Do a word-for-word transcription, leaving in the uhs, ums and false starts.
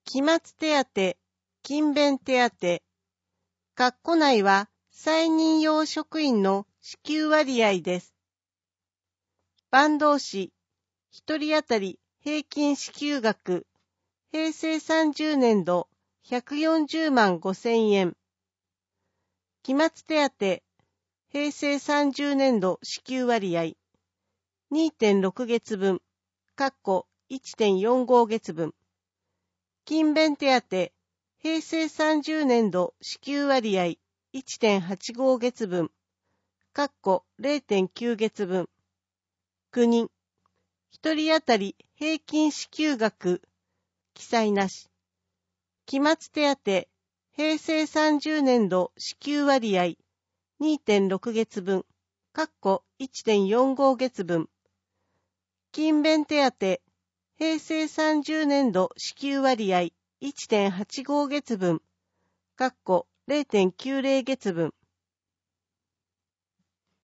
期末手当、勤勉手当、括弧内は再任用職員の支給割合です。坂東市、ひとり当たり平均支給額、平成さんじゅうねんどひゃくよんじゅうまんごせんえん。期末手当、平成さんじゅうねんど支給割合、にてんろく 月分、括弧 いちてんよんご 月分。勤勉手当、平成さんじゅうねんど支給割合 いちてんはちご 月分、括弧 れいてんきゅう 月分。くにん、ひとり当たり平均支給額、記載なし。期末手当、平成さんじゅうねんど支給割合 にてんろく 月分、括弧 いちてんよんご 月分。勤勉手当、平成さんじゅうねんど支給割合 いちてんはちご 月分、括弧 れいてんきゅうぜろ 月分。